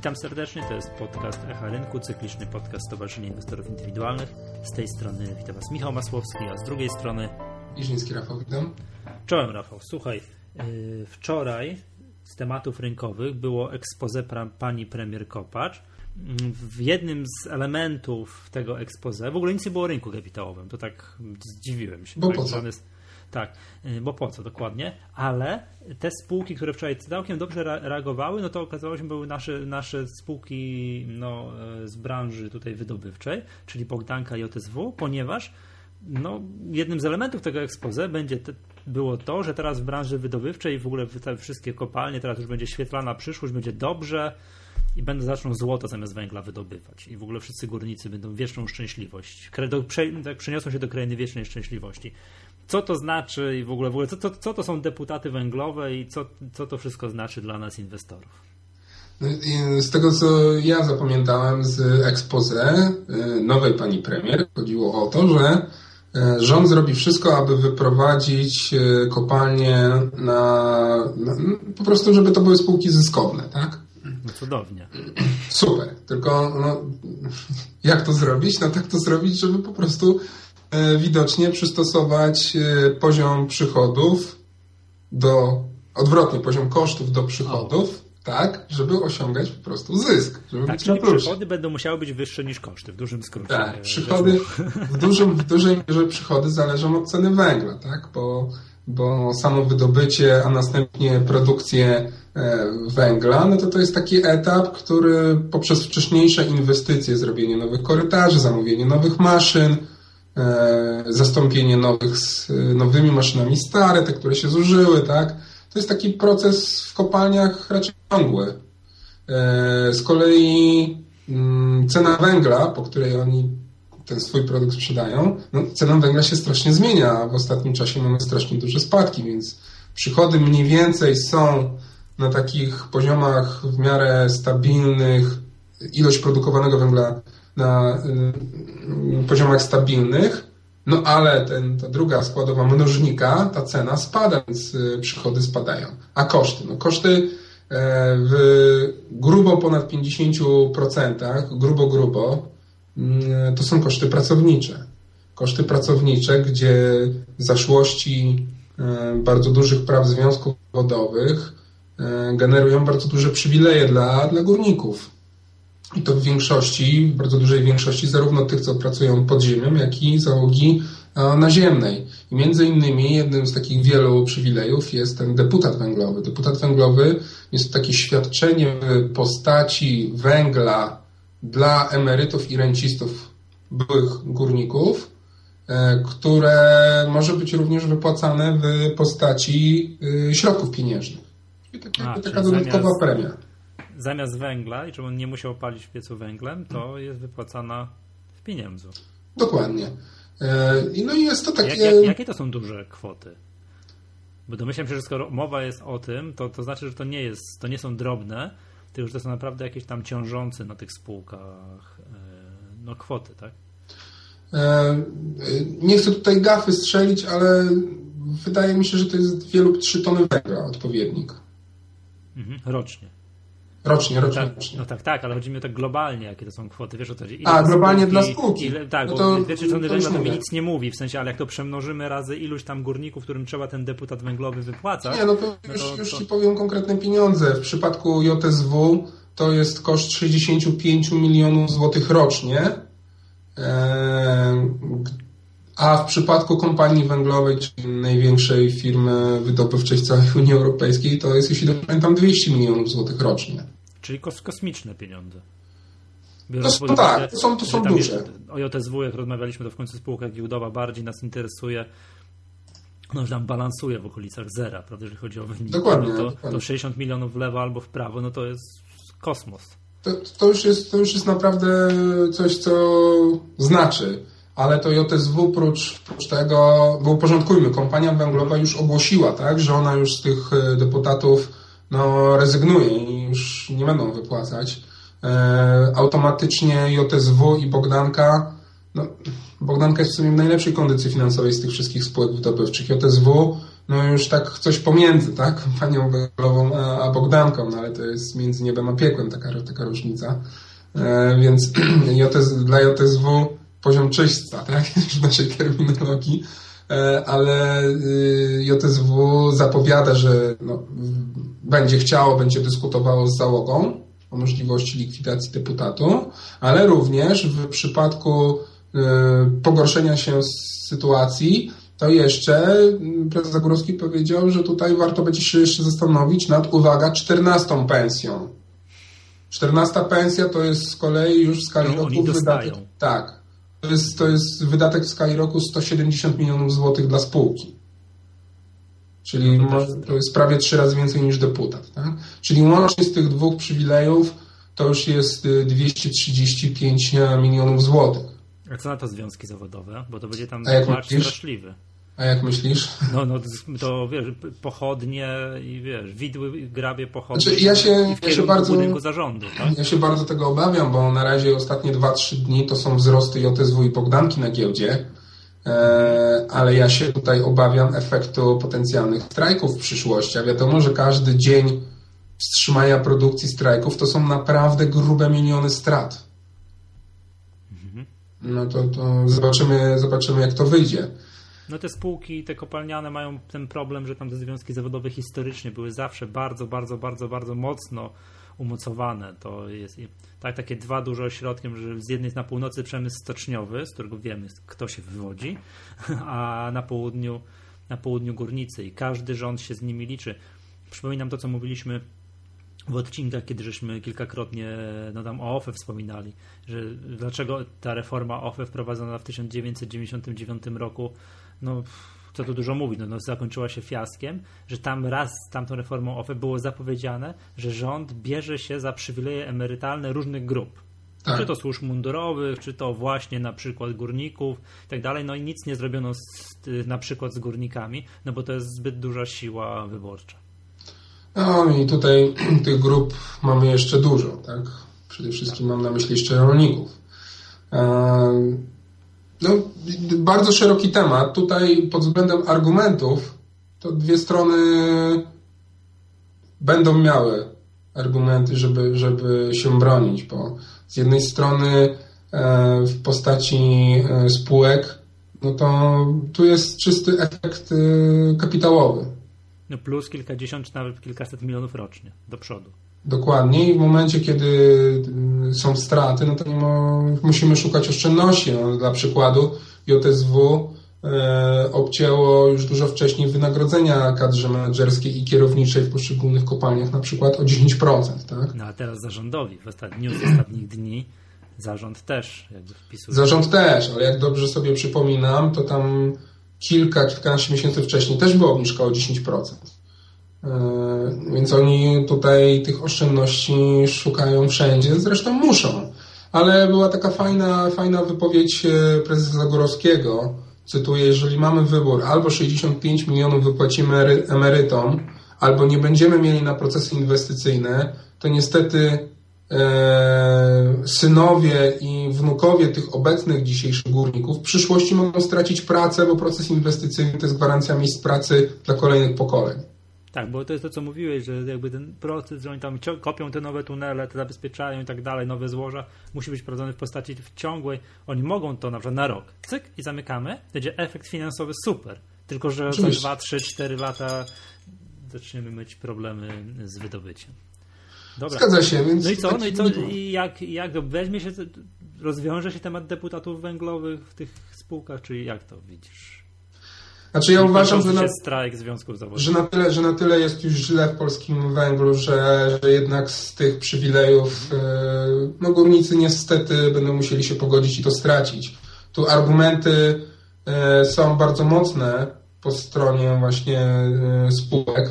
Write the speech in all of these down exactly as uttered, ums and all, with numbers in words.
Witam serdecznie, to jest podcast Echa Rynku, cykliczny podcast Stowarzyszenia Inwestorów Indywidualnych. Z tej strony witam Was Michał Masłowski, a z drugiej strony Iżyński Rafał, witam. Czołem Rafał, słuchaj, yy, wczoraj z tematów rynkowych było expose pra, pani premier Kopacz. W jednym z elementów tego expose w ogóle nic nie było o rynku kapitałowym, to tak zdziwiłem się. Bo po co? Tak, bo po co dokładnie, ale te spółki, które wczoraj całkiem dobrze reagowały, no to okazało się, były nasze, nasze spółki no, z branży tutaj wydobywczej, czyli Bogdanka i O T S W, ponieważ no, jednym z elementów tego expose będzie te, było to, że teraz w branży wydobywczej w ogóle te wszystkie kopalnie, teraz już będzie świetlana przyszłość, będzie dobrze i będą zaczną złoto zamiast węgla wydobywać i w ogóle wszyscy górnicy będą wieczną szczęśliwość, tak przeniosą się do krainy wiecznej szczęśliwości. Co to znaczy i w ogóle, w ogóle co, co, co to są deputaty węglowe i co, co to wszystko znaczy dla nas inwestorów? Z tego, co ja zapamiętałem z expose nowej pani premier, chodziło o to, że rząd zrobi wszystko, aby wyprowadzić kopalnie na, na po prostu, żeby to były spółki zyskowne, tak? No cudownie. Super, tylko no, jak to zrobić? No tak to zrobić, żeby po prostu widocznie przystosować poziom przychodów do, odwrotnie, poziom kosztów do przychodów, o. tak, żeby osiągać po prostu zysk. Żeby tak, być czyli na plusie. Przychody będą musiały być wyższe niż koszty, w dużym skrócie. Tak, przychody, w, dużym, w dużej mierze przychody zależą od ceny węgla, tak, bo, bo samo wydobycie, a następnie produkcję węgla, no to to jest taki etap, który poprzez wcześniejsze inwestycje, zrobienie nowych korytarzy, zamówienie nowych maszyn, zastąpienie nowych z nowymi maszynami stare, te, które się zużyły, tak? To jest taki proces w kopalniach raczej ciągły. Z kolei cena węgla, po której oni ten swój produkt sprzedają, no, cena węgla się strasznie zmienia, a w ostatnim czasie mamy strasznie duże spadki, więc przychody mniej więcej są na takich poziomach w miarę stabilnych, ilość produkowanego węgla na y, poziomach stabilnych, no ale ten, ta druga składowa mnożnika, ta cena spada, więc y, przychody spadają. A koszty? No koszty y, w grubo ponad pięćdziesiąt procent, grubo, grubo, y, to są koszty pracownicze. Koszty pracownicze, gdzie w zaszłości y, bardzo dużych praw związków zawodowych y, generują bardzo duże przywileje dla, dla górników. I to w większości, w bardzo dużej większości, zarówno tych, co pracują pod ziemią, jak i załogi naziemnej. I między innymi jednym z takich wielu przywilejów jest ten deputat węglowy. Deputat węglowy jest to takie świadczenie w postaci węgla dla emerytów i rencistów, byłych górników, które może być również wypłacane w postaci środków pieniężnych. Czyli taka, A, taka dodatkowa zamiast... premia. Zamiast węgla, i żeby on nie musiał palić w piecu węglem, to jest wypłacana w pieniądzu. Dokładnie. No i jest to takie... Jak, jak, jakie to są duże kwoty? Bo domyślam się, że skoro mowa jest o tym, to, to znaczy, że to nie jest, to nie są drobne, tylko że to są naprawdę jakieś tam ciążące na tych spółkach no, kwoty, tak? Nie chcę tutaj gafy strzelić, ale wydaje mi się, że to jest dwie lub trzy tony węgla odpowiednik. Mhm, rocznie. Rocznie, rocznie, tak, rocznie. No tak, tak, ale chodzi mi o tak globalnie, jakie to są kwoty, wiesz o co chodzi? A, globalnie spółki, dla spółki. Ile, tak, no bo to, dwie trzy tony to węgla to mi nic nie mówi, w sensie, ale jak to przemnożymy razy iluś tam górników, którym trzeba ten deputat węglowy wypłacać... Nie, no to no już, to, już to... Ci powiem konkretne pieniądze. W przypadku J S W to jest koszt sześćdziesiąt pięć milionów złotych rocznie, a w przypadku kompanii węglowej, czyli największej firmy wydobywczej w całej Unii Europejskiej, to jest, jeśli dobrze pamiętam, dwieście milionów złotych rocznie. Czyli kos- kosmiczne pieniądze. To, to tak, to są, to są duże. O J S W, jak rozmawialiśmy, to w końcu spółka giełdowa bardziej nas interesuje, no już tam balansuje w okolicach zera, prawda, jeżeli chodzi o wyniki. Dokładnie, no to, dokładnie. to sześćdziesiąt milionów w lewo albo w prawo, no to jest kosmos. To, to, już jest, to już jest naprawdę coś, co znaczy. Ale to J S W prócz, prócz tego, bo uporządkujmy, kompania węglowa już ogłosiła, tak, że ona już z tych deputatów no, rezygnuje i już nie będą wypłacać. E, automatycznie J S W i Bogdanka, no, Bogdanka jest w sumie w najlepszej kondycji finansowej z tych wszystkich spółek wydobywczych. J S W no już tak coś pomiędzy, tak? Panią Węglową a, a Bogdanką, no ale to jest między niebem a piekłem taka, taka różnica. E, więc J S, dla J S W poziom czyśćca, tak? W naszej terminologii. E, ale y, J S W zapowiada, że no, będzie chciało, będzie dyskutowało z załogą o możliwości likwidacji deputatu, ale również w przypadku y, pogorszenia się sytuacji, to jeszcze prezes Zagórowski powiedział, że tutaj warto będzie się jeszcze zastanowić nad, uwaga, czternastą pensją. czternasta pensja to jest z kolei już w skali no, roku wydatek. Tak. To jest, to jest wydatek w skali roku sto siedemdziesiąt milionów złotych dla spółki. Czyli no to, to jest prawie trzy razy więcej niż deputat. Tak? Czyli łącznie z tych dwóch przywilejów to już jest dwieście trzydzieści pięć milionów złotych. A co na to związki zawodowe? Bo to będzie tam płacz straszliwy. A jak myślisz? No, no to wiesz, pochodnie i wiesz, widły, grabie, pochodnie znaczy, ja się, w ja się bardzo, budynku zarządu. Tak? Ja się bardzo tego obawiam, bo na razie ostatnie dwa trzy dni to są wzrosty J S W i Bogdanki na giełdzie, e, ale ja się tutaj obawiam efektu potencjalnych strajków w przyszłości. A wiadomo, że każdy dzień wstrzymania produkcji strajków to są naprawdę grube miliony strat. Mhm. No to, to zobaczymy, zobaczymy, jak to wyjdzie. No te spółki, te kopalniane mają ten problem, że tam te związki zawodowe historycznie były zawsze bardzo, bardzo, bardzo, bardzo mocno umocowane. To jest tak, takie dwa duże ośrodki, że z jednej jest na północy przemysł stoczniowy, z którego wiemy, kto się wywodzi, a na południu, na południu górnicy i każdy rząd się z nimi liczy. Przypominam to, co mówiliśmy w odcinkach, kiedy żeśmy kilkakrotnie no tam o O F E wspominali, że dlaczego ta reforma O F E wprowadzona w tysiąc dziewięćset dziewięćdziesiątym dziewiątym roku, no co tu dużo mówić, no, no zakończyła się fiaskiem, że tam raz z tamtą reformą O F E było zapowiedziane, że rząd bierze się za przywileje emerytalne różnych grup. Tak. Czy to służb mundurowych, czy to właśnie na przykład górników i tak dalej, no i nic nie zrobiono z, na przykład z górnikami, no bo to jest zbyt duża siła wyborcza. No i tutaj tych grup mamy jeszcze dużo, tak? Przede wszystkim mam na myśli jeszcze rolników. No, bardzo szeroki temat. Tutaj pod względem argumentów to dwie strony będą miały argumenty, żeby, żeby się bronić, bo z jednej strony w postaci spółek, no to tu jest czysty efekt kapitałowy. No plus kilkadziesiąt czy nawet kilkaset milionów rocznie do przodu. Dokładnie i w momencie, kiedy są straty, no to musimy szukać oszczędności. No, dla przykładu J S W e, obcięło już dużo wcześniej wynagrodzenia kadrze menedżerskiej i kierowniczej w poszczególnych kopalniach na przykład o dziesięć procent. Tak? No a teraz zarządowi w ostatnich, w ostatnich dni zarząd też jakby wpisuje. Zarząd też, ale jak dobrze sobie przypominam, to tam kilka, kilkanaście miesięcy wcześniej też była obniżka o dziesięć procent. Więc oni tutaj tych oszczędności szukają wszędzie, zresztą muszą. Ale była taka fajna, fajna wypowiedź prezesa Zagórowskiego, cytuję, jeżeli mamy wybór, albo sześćdziesiąt pięć milionów wypłacimy emerytom, albo nie będziemy mieli na procesy inwestycyjne, to niestety e, synowie i wnukowie tych obecnych dzisiejszych górników w przyszłości mogą stracić pracę, bo proces inwestycyjny to jest gwarancja miejsc pracy dla kolejnych pokoleń. Tak, bo to jest to, co mówiłeś, że jakby ten proces, że oni tam kopią te nowe tunele, te zabezpieczają i tak dalej, nowe złoża, musi być prowadzony w postaci ciągłej. Oni mogą to na przykład na rok, cyk i zamykamy, będzie efekt finansowy super, tylko że za dwa, trzy, cztery lata zaczniemy mieć problemy z wydobyciem. Dobra. Zgadza się. Więc no i co? No i co? I jak, jak weźmie się, rozwiąże się temat deputatów węglowych w tych spółkach, czy jak to widzisz? Znaczy ja uważam, że na, strajk związków zawodowych. Że, na tyle, że na tyle jest już źle w polskim węglu, że, że jednak z tych przywilejów no, górnicy niestety będą musieli się pogodzić i to stracić. Tu argumenty są bardzo mocne po stronie właśnie spółek,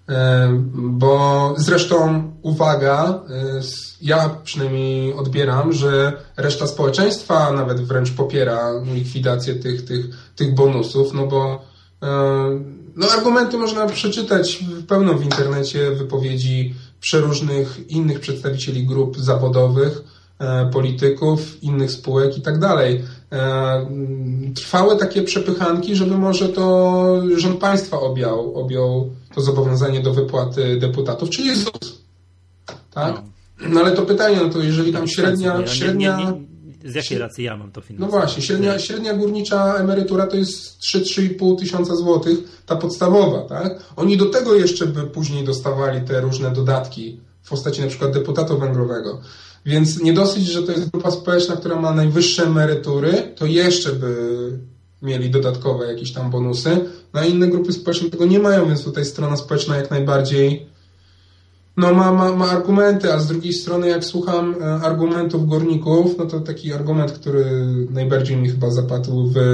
bo zresztą uwaga, ja przynajmniej odbieram, że reszta społeczeństwa nawet wręcz popiera likwidację tych, tych, tych bonusów, no bo no argumenty można przeczytać pełno w internecie, wypowiedzi przeróżnych innych przedstawicieli grup zawodowych, polityków, innych spółek i tak dalej. trwały takie przepychanki, żeby może to rząd państwa objął, objął to zobowiązanie do wypłaty deputatów, czyli ZUS. Tak? No ale to pytanie, no to jeżeli tam średnia... średnia nie, nie, z jakiej racji ja mam to finansować? No właśnie, średnia, średnia górnicza emerytura to jest trzy do trzech i pół tysiąca złotych, ta podstawowa, tak? Oni do tego jeszcze by później dostawali te różne dodatki w postaci na przykład deputatu węglowego. Więc nie dosyć, że to jest grupa społeczna, która ma najwyższe emerytury, to jeszcze by mieli dodatkowe jakieś tam bonusy. No a inne grupy społeczne tego nie mają, więc tutaj strona społeczna jak najbardziej no ma, ma, ma argumenty, a z drugiej strony jak słucham argumentów górników, no to taki argument, który najbardziej mi chyba zapadł w,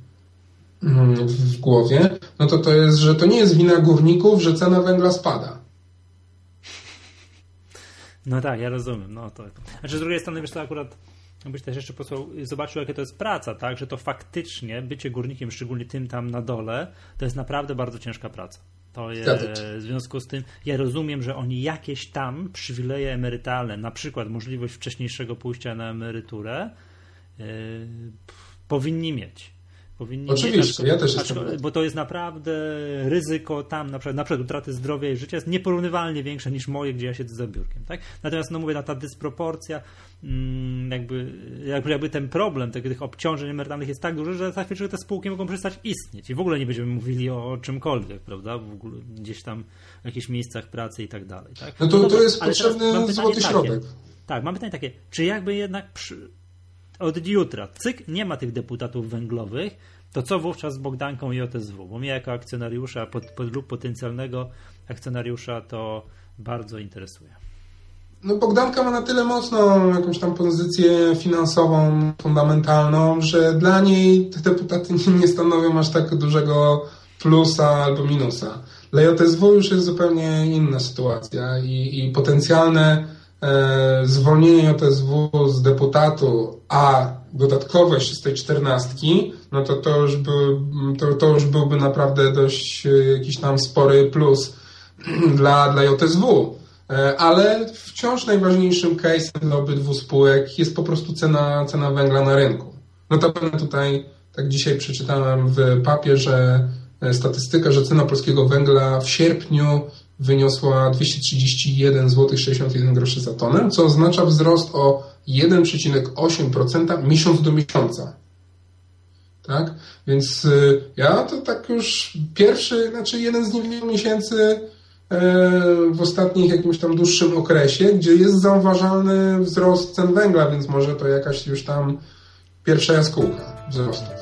w głowie, no to to jest, że to nie jest wina górników, że cena węgla spada. No tak, ja rozumiem. No to, znaczy z drugiej strony, wiesz, to akurat byś też jeszcze posłał, zobaczył, jakie to jest praca, tak, że to faktycznie bycie górnikiem, szczególnie tym tam na dole, to jest naprawdę bardzo ciężka praca. To jest, w związku z tym, ja rozumiem, że oni jakieś tam przywileje emerytalne, na przykład możliwość wcześniejszego pójścia na emeryturę, yy, powinni mieć. Powinni Oczywiście, mieć, ja też jestem. Bo to jest naprawdę ryzyko tam, na przykład, na przykład utraty zdrowia i życia jest nieporównywalnie większe niż moje, gdzie ja siedzę za biurkiem. Tak? Natomiast, no mówię, ta dysproporcja, jakby, jakby, jakby ten problem tych, tych obciążeń emerytalnych jest tak duży, że za chwilę te spółki mogą przestać istnieć i w ogóle nie będziemy mówili o czymkolwiek, prawda? W ogóle gdzieś tam w jakichś miejscach pracy i tak dalej. Tak? No to, no to jest potrzebny złoty takie, środek. Tak, mam pytanie takie, czy jakby jednak przy, od jutra cyk, nie ma tych deputatów węglowych, to co wówczas z Bogdanką i O T S W? Bo mnie jako akcjonariusza pod, pod, lub potencjalnego akcjonariusza to bardzo interesuje. No Bogdanka ma na tyle mocną jakąś tam pozycję finansową, fundamentalną, że dla niej te deputaty nie stanowią aż tak dużego plusa albo minusa. Dla O T S W już jest zupełnie inna sytuacja i, i potencjalne e, zwolnienie O T S W z deputatu, a dodatkowość z tej czternastki, no to to już, był, to, to już byłby naprawdę dość jakiś tam spory plus dla, dla O T S W. Ale wciąż najważniejszym case'em dla obydwu spółek jest po prostu cena, cena węgla na rynku. Notabene tutaj, tak dzisiaj przeczytałem w papierze statystykę, że cena polskiego węgla w sierpniu wyniosła dwieście trzydzieści jeden złotych sześćdziesiąt jeden groszy za tonę, co oznacza wzrost o jeden przecinek osiem procent miesiąc do miesiąca. Tak? Więc ja to tak już pierwszy, znaczy jeden z niewielu miesięcy w ostatnich jakimś tam dłuższym okresie, gdzie jest zauważalny wzrost cen węgla, więc może to jakaś już tam pierwsza jaskółka wzrostów.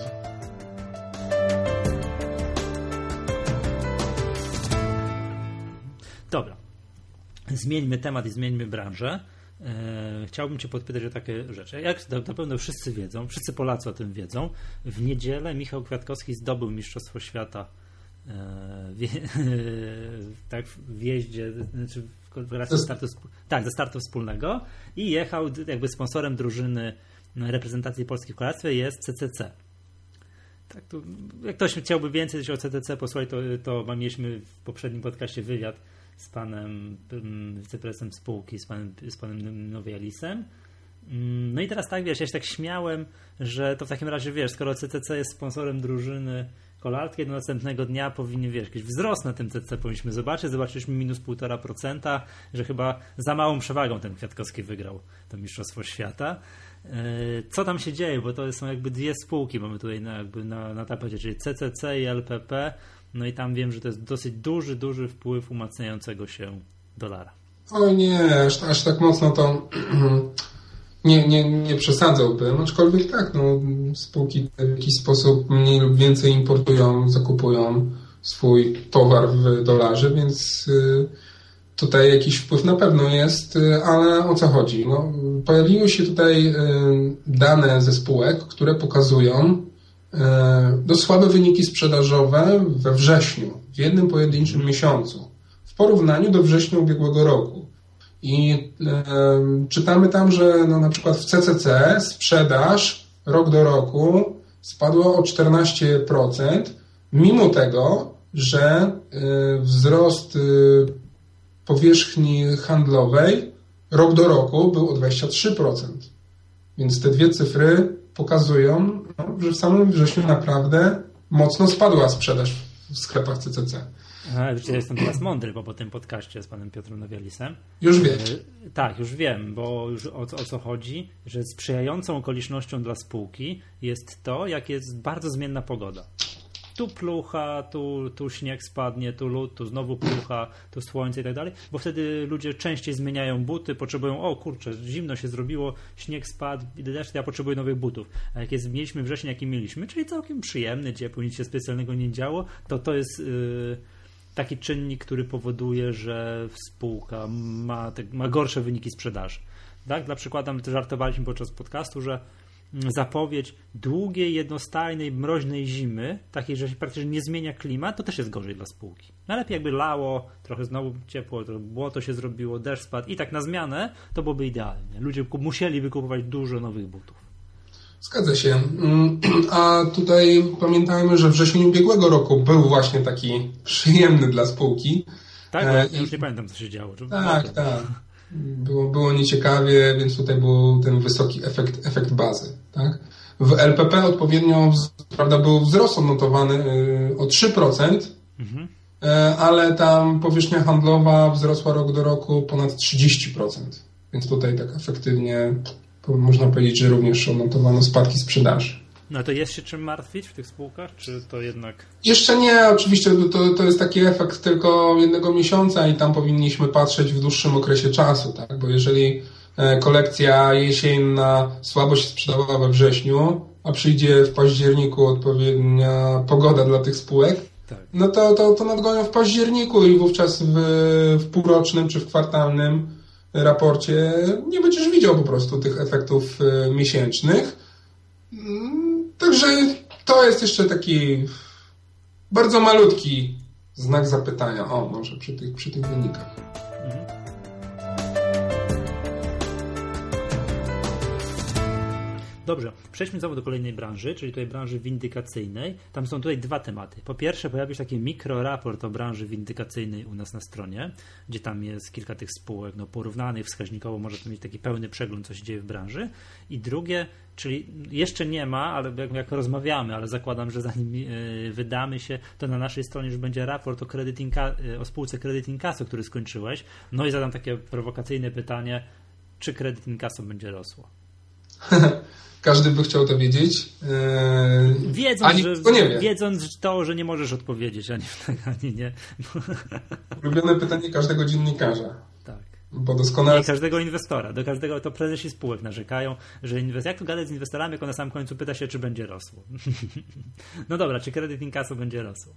Dobra. Zmieńmy temat i zmieńmy branżę. Chciałbym Cię podpytać o takie rzeczy. Jak na pewno wszyscy wiedzą, wszyscy Polacy o tym wiedzą, w niedzielę Michał Kwiatkowski zdobył Mistrzostwo Świata w, tak, w jeździe, znaczy w startu, tak, ze startu wspólnego i jechał, jakby sponsorem drużyny reprezentacji Polski w kolarstwie jest C C C. Tak, to, jak ktoś chciałby więcej o C C C posłuchać, to, to mieliśmy w poprzednim podcaście wywiad z panem wiceprezesem spółki, z panem, z panem Nowialisem. No i teraz tak, wiesz, ja się tak śmiałem, że to w takim razie, wiesz, skoro C C C jest sponsorem drużyny kolarskiej, do następnego dnia powinien, wiesz, jakiś wzrost na tym C C C powinniśmy zobaczyć. Zobaczyliśmy minus półtora procenta, że chyba za małą przewagą ten Kwiatkowski wygrał to Mistrzostwo Świata. Co tam się dzieje? Bo to są jakby dwie spółki, mamy tutaj na, jakby na, na tapecie, czyli C C C i L P P. No i tam wiem, że to jest dosyć duży, duży wpływ umacniającego się dolara. Oj nie, aż, aż tak mocno to nie, nie, nie przesadzałbym, aczkolwiek tak, no, spółki w jakiś sposób mniej lub więcej importują, zakupują swój towar w dolarze, więc tutaj jakiś wpływ na pewno jest, ale o co chodzi? No, pojawiły się tutaj dane ze spółek, które pokazują no, słabe wyniki sprzedażowe we wrześniu, w jednym pojedynczym miesiącu, w porównaniu do września ubiegłego roku. I e, czytamy tam, że no, na przykład w C C C sprzedaż rok do roku spadła o czternaście procent, mimo tego, że e, wzrost e, powierzchni handlowej rok do roku był o dwadzieścia trzy procent. Więc te dwie cyfry pokazują, no, że w samym wrześniu naprawdę mocno spadła sprzedaż w sklepach C C C. A, ja jestem teraz mądry, bo po tym podcaście z panem Piotrem Nowielisem. Już wiesz. Tak, już wiem, bo już o, o co chodzi, że sprzyjającą okolicznością dla spółki jest to, jak jest bardzo zmienna pogoda. Tu plucha, tu, tu śnieg spadnie, tu lód, tu znowu plucha, tu słońce i tak dalej, bo wtedy ludzie częściej zmieniają buty, potrzebują, o kurczę, zimno się zrobiło, śnieg spadł, deszcz, ja potrzebuję nowych butów. A jak jest, mieliśmy wrzesień, jaki mieliśmy, czyli całkiem przyjemny, ciepły, nic się specjalnego nie działo, to to jest yy, taki czynnik, który powoduje, że spółka ma, te, ma gorsze wyniki sprzedaży. Tak? Dla przykładu, żartowaliśmy podczas podcastu, że zapowiedź długiej, jednostajnej, mroźnej zimy, takiej, że się praktycznie nie zmienia klimat, to też jest gorzej dla spółki. Najlepiej jakby lało, trochę znowu ciepło, trochę błoto się zrobiło, deszcz spadł i tak na zmianę, to byłoby idealnie. Ludzie musieliby kupować dużo nowych butów. Zgadza się. A tutaj pamiętajmy, że wrzesień ubiegłego roku był właśnie taki przyjemny dla spółki. Tak? Ja e, już nie pamiętam, co się działo. Tak, to... tak. Było, było nieciekawie, więc tutaj był ten wysoki efekt, efekt bazy. Tak? W L P P odpowiednio, prawda, był wzrost odnotowany o trzy procent, mhm. ale tam powierzchnia handlowa wzrosła rok do roku ponad trzydzieści procent. Więc tutaj tak efektywnie można powiedzieć, że również odnotowano spadki sprzedaży. No to jest się czym martwić w tych spółkach, czy to jednak... Jeszcze nie, oczywiście to, to jest taki efekt tylko jednego miesiąca i tam powinniśmy patrzeć w dłuższym okresie czasu, tak? Bo jeżeli kolekcja jesienna słabo się sprzedawała we wrześniu, a przyjdzie w październiku odpowiednia pogoda dla tych spółek, tak. no to, to, to nadgonią w październiku i wówczas w, w półrocznym czy w kwartalnym raporcie nie będziesz widział po prostu tych efektów miesięcznych. Także to jest jeszcze taki bardzo malutki znak zapytania. O, może przy tych, przy tych wynikach. Mhm. Dobrze, przejdźmy znowu do kolejnej branży, czyli tutaj branży windykacyjnej. Tam są tutaj dwa tematy. Po pierwsze pojawił się taki mikroraport o branży windykacyjnej u nas na stronie, gdzie tam jest kilka tych spółek no, porównanych wskaźnikowo, może to mieć taki pełny przegląd, co się dzieje w branży. I drugie, czyli jeszcze nie ma, ale jak, jak rozmawiamy, ale zakładam, że zanim yy, wydamy się, to na naszej stronie już będzie raport o, Credit Inca- yy, o spółce Credit Incasso, który skończyłeś. No i zadam takie prowokacyjne pytanie, czy Credit Incasso będzie rosło? Każdy by chciał to wiedzieć. Yy, wiedząc, ani że, nie wie. wiedząc to, że nie możesz odpowiedzieć, ani tak, ani nie. Ulubione pytanie każdego dziennikarza. Tak. Bo doskonale... I każdego inwestora. Do każdego to prezesi spółek narzekają, że inwest... jak to gadać z inwestorami, jak on na samym końcu pyta się, czy będzie rosło. No dobra, czy Credit Incasso będzie rosło?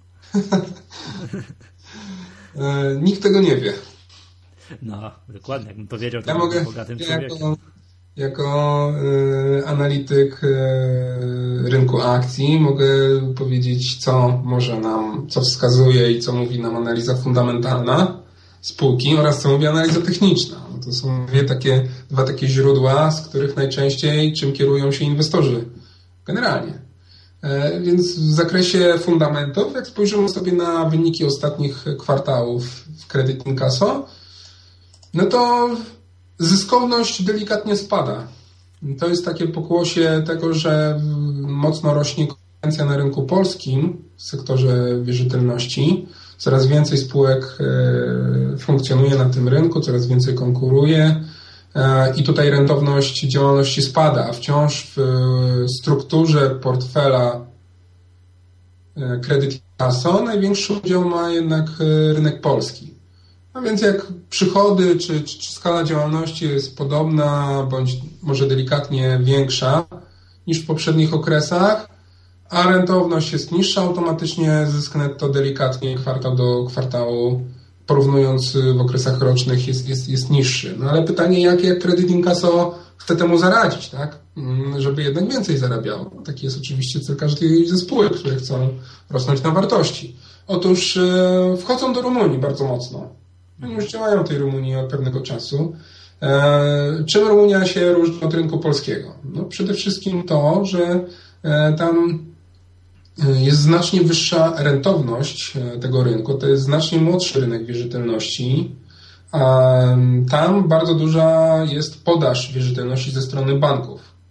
yy, nikt tego nie wie. No, dokładnie. Jakbym to wiedział, to ja bym mogę, był bogatym ja człowiekiem. Jako... Jako y, analityk y, rynku akcji mogę powiedzieć, co może nam, co wskazuje i co mówi nam analiza fundamentalna spółki oraz co mówi analiza techniczna. To są dwie takie, dwa takie źródła, z których najczęściej czym kierują się inwestorzy generalnie. E, więc w zakresie fundamentów, jak spojrzymy sobie na wyniki ostatnich kwartałów w Credit Incasso, no to zyskowność delikatnie spada. To jest takie pokłosie tego, że mocno rośnie konkurencja na rynku polskim w sektorze wierzytelności. Coraz więcej spółek funkcjonuje na tym rynku, coraz więcej konkuruje i tutaj rentowność działalności spada, a wciąż w strukturze portfela Credit Incasso największy udział ma jednak rynek polski. A więc jak przychody czy, czy, czy skala działalności jest podobna, bądź może delikatnie większa niż w poprzednich okresach, a rentowność jest niższa, automatycznie zysk netto delikatnie kwartał do kwartału, porównując w okresach rocznych, jest, jest, jest niższy. No ale pytanie, jak, jak Credit Incasso chce temu zaradzić, tak? Żeby jednak więcej zarabiało. Taki jest oczywiście cel każdej ze spółek, które chcą rosnąć na wartości. Otóż e, wchodzą do Rumunii bardzo mocno. Oni już działają w tej Rumunii od pewnego czasu. E, czym Rumunia się różni od rynku polskiego? No przede wszystkim to, że e, tam jest znacznie wyższa rentowność tego rynku. To jest znacznie młodszy rynek wierzytelności. A tam bardzo duża jest podaż wierzytelności ze strony banków.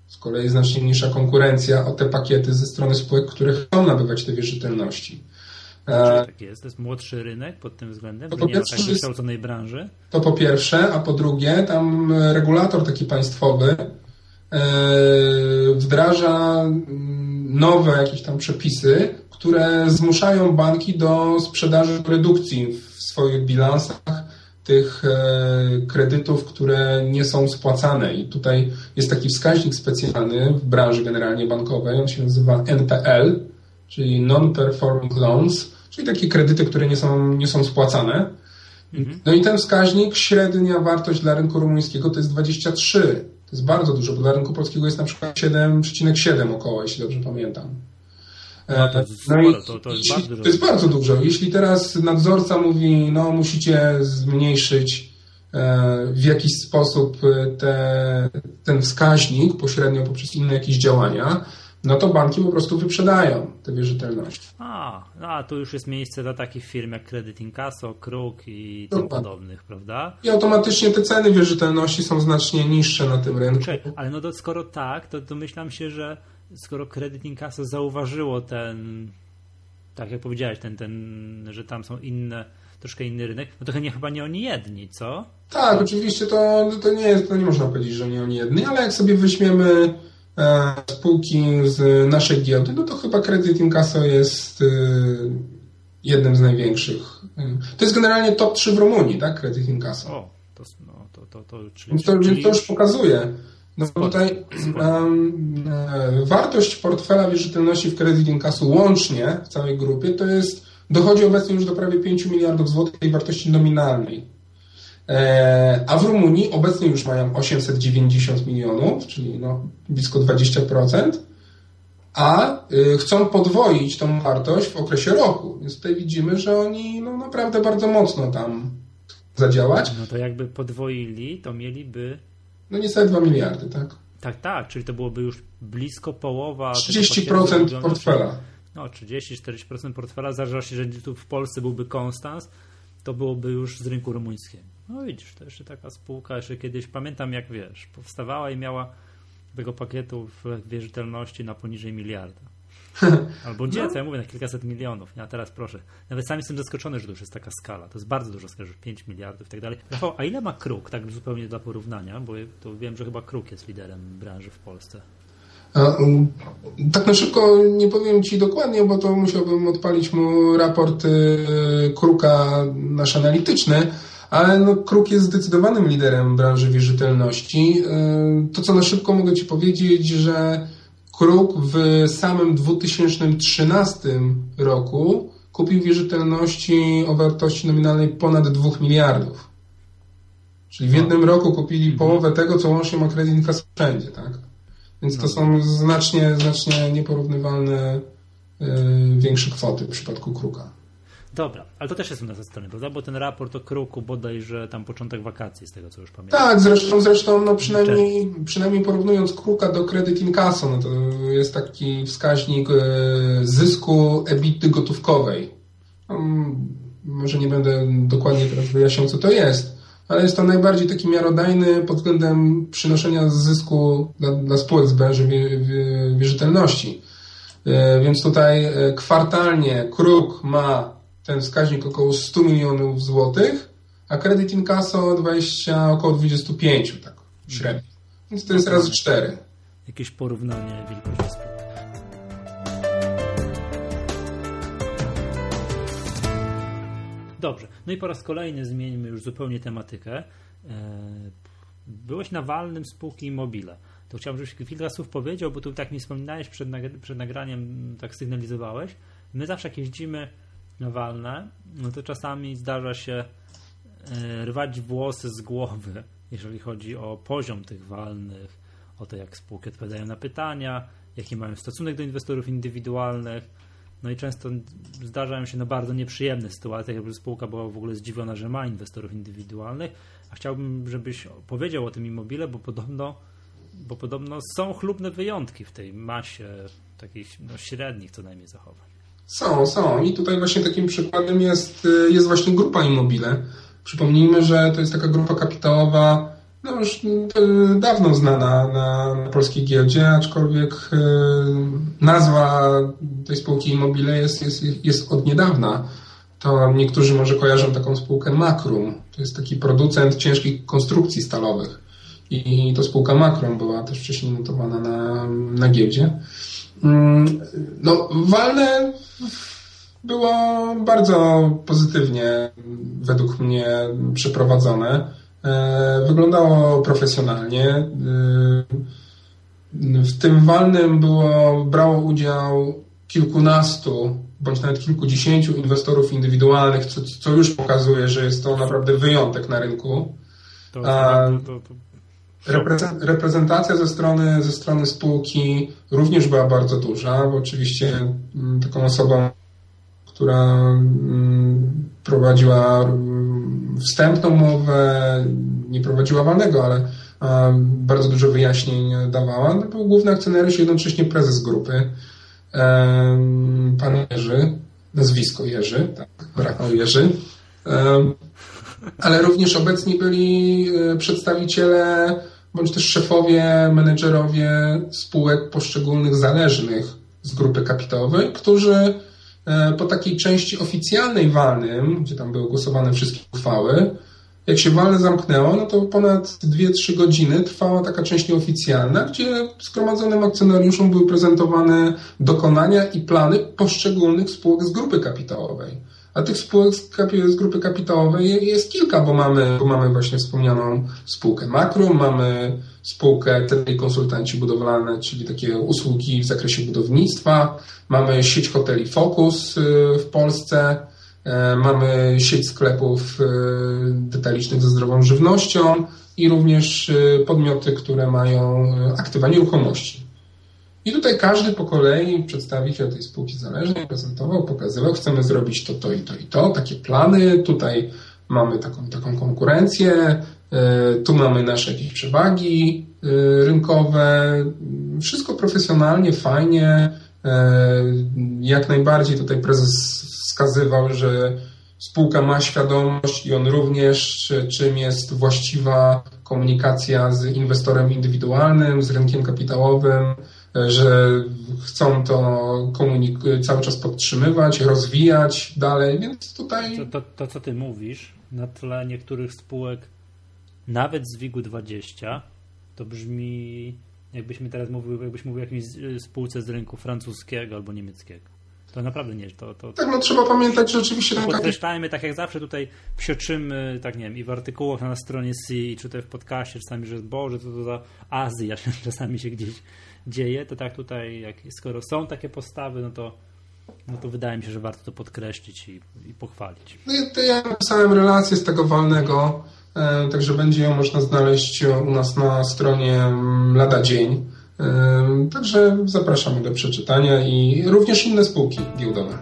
Z kolei znacznie mniejsza konkurencja o te pakiety ze strony spółek, które chcą nabywać te wierzytelności. Dlaczego tak jest? To jest młodszy rynek pod tym względem, że nie ma tak wykształconej branży? To po pierwsze, a po drugie, tam regulator taki państwowy wdraża nowe jakieś tam przepisy, które zmuszają banki do sprzedaży redukcji w swoich bilansach tych kredytów, które nie są spłacane. I tutaj jest taki wskaźnik specjalny w branży generalnie bankowej, on się nazywa N P L, czyli Non-Performing Loans, czyli takie kredyty, które nie są, nie są spłacane. Mhm. No i ten wskaźnik, średnia wartość dla rynku rumuńskiego to jest dwadzieścia trzy. To jest bardzo dużo, bo dla rynku polskiego jest na przykład siedem przecinek siedem około, jeśli dobrze pamiętam. No to, no i to, to, jest jeśli, bardzo to jest bardzo dużo. Jeśli teraz nadzorca mówi, no musicie zmniejszyć e, w jakiś sposób te, ten wskaźnik pośrednio poprzez inne jakieś działania, no to banki po prostu wyprzedają te wierzytelności. A, no, a tu już jest miejsce dla takich firm jak Credit Incasso, Kruk i tym podobnych, prawda? I automatycznie te ceny wierzytelności są znacznie niższe na tym rynku. Czekaj, ale no to skoro tak, to domyślam się, że skoro Credit Incasso zauważyło ten, tak jak powiedziałeś, ten, ten, że tam są inne, troszkę inny rynek, no to nie, chyba nie oni jedni, co? Tak, oczywiście to, to nie jest, to nie można powiedzieć, że nie oni jedni, ale jak sobie weźmiemy e, spółki z naszej giełdy, no to chyba Credit Incasso jest e, jednym z największych. To jest generalnie top trzy w Rumunii, tak? Credit Incasso. O, to, no, to, to, to, czyli, Więc to, czyli to już pokazuje. No tutaj um, wartość portfela wierzytelności w Credit Incasso łącznie w całej grupie to jest, dochodzi obecnie już do prawie pięć miliardów złotych tej wartości nominalnej. E, a w Rumunii obecnie już mają osiemset dziewięćdziesiąt milionów, czyli no blisko dwadzieścia procent, a y, chcą podwoić tą wartość w okresie roku. Więc tutaj widzimy, że oni no, naprawdę bardzo mocno tam zadziałać. No to jakby podwoili, to mieliby no niecałe dwa miliardy, tak? Tak, tak, czyli to byłoby już blisko połowa... trzydzieści procent portfela. No, trzydzieści do czterdziestu procent portfela, zdarza się, że tu w Polsce byłby Konstans, to byłoby już z rynku rumuńskiego. No widzisz, to jeszcze taka spółka, jeszcze kiedyś, pamiętam jak wiesz, powstawała i miała tego pakietu w wierzytelności na poniżej miliarda. Albo gdzie, no. Co ja mówię, na kilkaset milionów. A teraz proszę. Nawet sam jestem zaskoczony, że to już jest taka skala. To jest bardzo dużo, skala, pięć miliardów i tak dalej. Rafał, a ile ma Kruk, tak zupełnie dla porównania? Bo to wiem, że chyba Kruk jest liderem branży w Polsce. A, um, tak na szybko nie powiem Ci dokładnie, bo to musiałbym odpalić mu raport y, Kruka nasz analityczny, ale no, Kruk jest zdecydowanym liderem branży wierzytelności. Y, to, co na szybko mogę Ci powiedzieć, że Kruk w samym dwa tysiące trzynastym roku kupił wierzytelności o wartości nominalnej ponad dwóch miliardów. Czyli w jednym roku kupili połowę tego, co łącznie ma Credit Incasso wszędzie, tak? Więc to są znacznie, znacznie nieporównywalne yy, większe kwoty w przypadku Kruka. Dobra, ale to też jest u nas ze strony, prawda? Bo ten raport o Kruku bodajże tam początek wakacji, z tego co już pamiętam. Tak, zresztą, zresztą no przynajmniej, przynajmniej porównując Kruka do Credit Incasso, no to jest taki wskaźnik yy, zysku EBITDA gotówkowej. Um, może nie będę dokładnie teraz wyjaśniał, co to jest, ale jest to najbardziej taki miarodajny pod względem przynoszenia zysku dla, dla spółek z branży wierzytelności. Więc tutaj kwartalnie Kruk ma ten wskaźnik około sto milionów złotych, a Credit Incasso dwadzieścia, około dwadzieścia pięć, tak średnio. Więc to jest razy cztery. Jakieś porównanie wielkości spółek. Dobrze, no i po raz kolejny zmieńmy już zupełnie tematykę. Byłeś na walnym spółki Immobile. To chciałbym, żebyś kilka słów powiedział, bo tu tak mi wspominałeś przed, nagr- przed nagraniem, tak sygnalizowałeś. My zawsze jak jeździmy na walne, no to czasami zdarza się rwać włosy z głowy, jeżeli chodzi o poziom tych walnych, o to jak spółki odpowiadają na pytania, jaki mają stosunek do inwestorów indywidualnych. No i często zdarzają się no bardzo nieprzyjemne sytuacje, jakby spółka była w ogóle zdziwiona, że ma inwestorów indywidualnych. A chciałbym, żebyś powiedział o tym Immobile, bo podobno, bo podobno są chlubne wyjątki w tej masie takich no, średnich co najmniej zachowań. Są, są. I tutaj właśnie takim przykładem jest, jest właśnie grupa Immobile. Przypomnijmy, że to jest taka grupa kapitałowa no już dawno znana na, na polskiej giełdzie, aczkolwiek nazwa tej spółki Immobile jest, jest, jest od niedawna. To niektórzy może kojarzą taką spółkę Makrum. To jest taki producent ciężkich konstrukcji stalowych. I to spółka Makrum była też wcześniej notowana na, na giełdzie. No, walne było bardzo pozytywnie według mnie przeprowadzone. Wyglądało profesjonalnie. W tym walnym było, brało udział kilkunastu bądź nawet kilkudziesięciu inwestorów indywidualnych, co, co już pokazuje, że jest to naprawdę wyjątek na rynku. To, to, to, to... Reprezentacja ze strony, ze strony spółki również była bardzo duża, bo oczywiście taką osobą, która prowadziła wstępną mowę, nie prowadziła walnego, ale bardzo dużo wyjaśnień dawała. No, był główny akcjonariusz i jednocześnie prezes grupy, pan Jerzy, nazwisko Jerzy, tak, Rafał Jerzy, ale również obecni byli przedstawiciele bądź też szefowie, menedżerowie spółek poszczególnych zależnych z grupy kapitałowej, którzy po takiej części oficjalnej walnym, gdzie tam były głosowane wszystkie uchwały, jak się walne zamknęło, no to ponad dwie trzy godziny trwała taka część nieoficjalna, gdzie zgromadzonym akcjonariuszom były prezentowane dokonania i plany poszczególnych spółek z grupy kapitałowej. A tych spółek z grupy kapitałowej jest kilka, bo mamy, bo mamy właśnie wspomnianą spółkę Makrum, mamy spółkę T D I Konsultanci Budowlane, czyli takie usługi w zakresie budownictwa, mamy sieć hoteli Focus w Polsce, mamy sieć sklepów detalicznych ze zdrową żywnością i również podmioty, które mają aktywa nieruchomości. I tutaj każdy po kolei przedstawiciel tej spółki zależnej prezentował, pokazywał, chcemy zrobić to, to i to i to, takie plany, tutaj mamy taką, taką konkurencję, tu mamy nasze jakieś przewagi rynkowe, wszystko profesjonalnie, fajnie, jak najbardziej tutaj prezes wskazywał, że spółka ma świadomość i on również, czym jest właściwa komunikacja z inwestorem indywidualnym, z rynkiem kapitałowym, że chcą to komunik- cały czas podtrzymywać, rozwijać dalej, więc tutaj... To, to, to, co ty mówisz, na tle niektórych spółek, nawet z WIG-u dwadzieścia, to brzmi, jakbyśmy teraz mówili, jakbyś mówił o jakiejś spółce z rynku francuskiego albo niemieckiego. To naprawdę nie, to... to tak, no trzeba pamiętać, że oczywiście... To podkreślajmy, tak jak zawsze tutaj psioczymy, tak nie wiem, i w artykułach na stronie C, i czy tutaj w podcaście czasami, że Boże, co to za Azja czasami się gdzieś dzieje, to tak tutaj, jak, skoro są takie postawy, no to, no to wydaje mi się, że warto to podkreślić i, i pochwalić. No ja, ja napisałem relację z tego walnego, e, także będzie ją można znaleźć u nas na stronie lada dzień. E, także zapraszamy do przeczytania i również inne spółki giełdowe.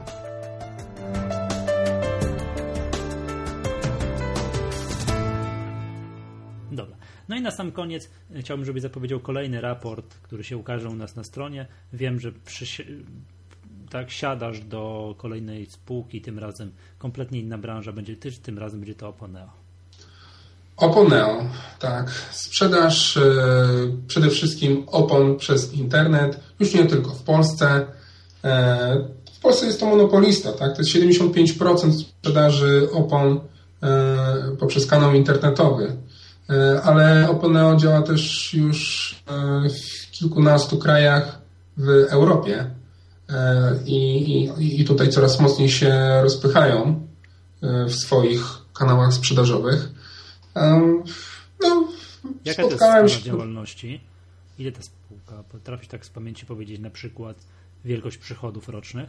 No i na sam koniec chciałbym, żebyś zapowiedział kolejny raport, który się ukaże u nas na stronie. Wiem, że przy, tak siadasz do kolejnej spółki, tym razem kompletnie inna branża będzie, ty, tym razem będzie to Oponeo. Oponeo, tak. Sprzedaż yy, przede wszystkim opon przez internet, już nie tylko w Polsce. Yy, w Polsce jest to monopolista, tak? To jest siedemdziesiąt pięć procent sprzedaży opon yy, poprzez kanał internetowy. Ale Oponeo działa też już w kilkunastu krajach w Europie i, i, i tutaj coraz mocniej się rozpychają w swoich kanałach sprzedażowych. No, jaka to jest skala działalności? Ile ta spółka? Potrafisz tak z pamięci powiedzieć na przykład wielkość przychodów rocznych?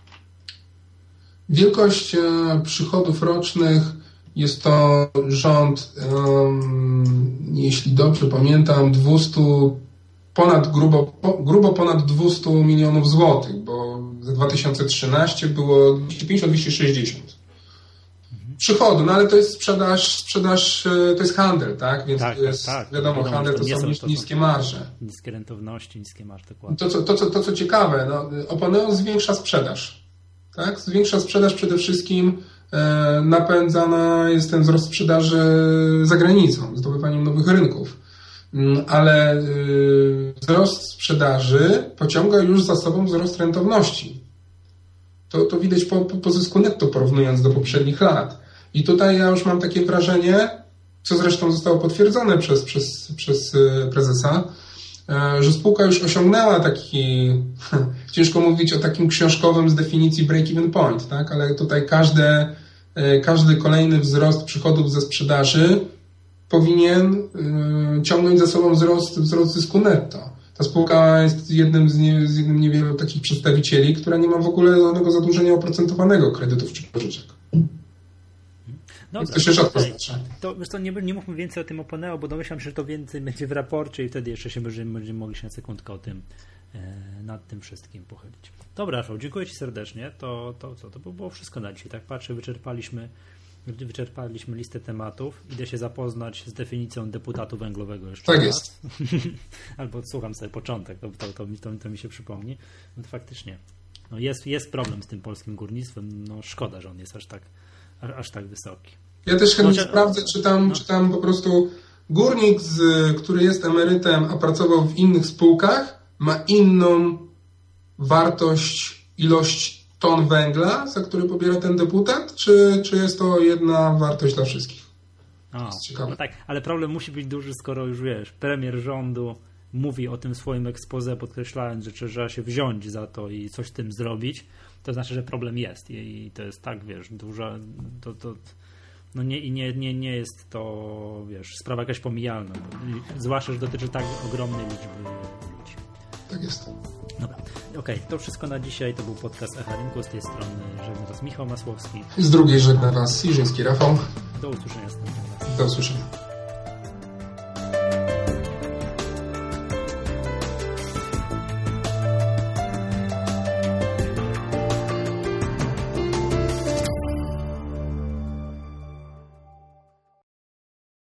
Wielkość przychodów rocznych jest to rząd, um, jeśli dobrze pamiętam, dwieście, ponad grubo, grubo ponad dwieście milionów złotych, bo za dwa tysiące trzynaście było dwieście pięćdziesiąt do dwieście sześćdziesiąt. Mhm. Przychodu, no ale to jest sprzedaż, sprzedaż, to jest handel, tak? Więc tak, to jest, tak, tak. wiadomo, wiadomo, handel to, to są niskie, niskie marże. Niskie rentowności, niskie marże, dokładnie. To, co, to, co, to, co ciekawe, no, Oponeo zwiększa sprzedaż, tak? Zwiększa sprzedaż przede wszystkim napędzana jest ten wzrost sprzedaży za granicą, zdobywaniem nowych rynków. Ale wzrost sprzedaży pociąga już za sobą wzrost rentowności. To, to widać po, po zysku netto, porównując do poprzednich lat. I tutaj ja już mam takie wrażenie, co zresztą zostało potwierdzone przez, przez, przez prezesa, że spółka już osiągnęła taki, ciężko mówić o takim książkowym z definicji break-even point, tak? Ale tutaj każde, każdy kolejny wzrost przychodów ze sprzedaży powinien ciągnąć za sobą wzrost, wzrost zysku netto. Ta spółka jest jednym z, nie, z jednym niewielu takich przedstawicieli, która nie ma w ogóle żadnego zadłużenia oprocentowanego kredytów czy pożyczek. No, to się rzadko zdarza. To, wiesz co, nie, nie mówmy więcej o tym Oponeo, bo domyślam się, że to więcej będzie w raporcie i wtedy jeszcze się będziemy, będziemy mogli się na sekundkę o tym, e, nad tym wszystkim pochylić. Dobra, Rafał, dziękuję Ci serdecznie. To, to co? To było wszystko na dzisiaj. Tak patrzę, wyczerpaliśmy, wyczerpaliśmy listę tematów. Idę się zapoznać z definicją deputatu węglowego jeszcze tak raz. jest. Albo odsłucham sobie początek, to, to, to, to, to mi się przypomni. No to faktycznie. No jest, jest problem z tym polskim górnictwem. No szkoda, że on jest aż tak aż tak wysoki. Ja też chętnie no, sprawdzę, czy tam, no. czy tam po prostu górnik, z, który jest emerytem, a pracował w innych spółkach, ma inną wartość, ilość ton węgla, za który pobiera ten deputat, czy, czy jest to jedna wartość dla wszystkich? O, no tak, ale problem musi być duży, skoro już wiesz, premier rządu mówi o tym w swoim exposé, podkreślając, że trzeba się wziąć za to i coś z tym zrobić, to znaczy, że problem jest i to jest tak, wiesz, duża, to, to no nie, nie, nie, nie jest to, wiesz, sprawa jakaś pomijalna, zwłaszcza, że dotyczy tak ogromnej liczby ludzi. Tak jest. Dobra, okej, okay, to wszystko na dzisiaj, to był podcast Echa Rynku, z tej strony żegna Was Michał Masłowski. Z drugiej żegna Was Iżyński Rafał. Do usłyszenia. Do usłyszenia.